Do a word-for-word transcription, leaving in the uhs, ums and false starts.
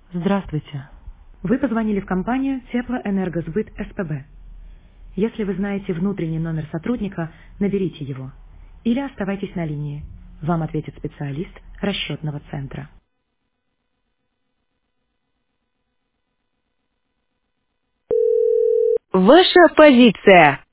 Здравствуйте. Вы позвонили в компанию Теплоэнергосбыт СПБ. Если вы знаете внутренний номер сотрудника, наберите его. Или оставайтесь на линии. Вам ответит специалист расчетного центра. Ваша позиция.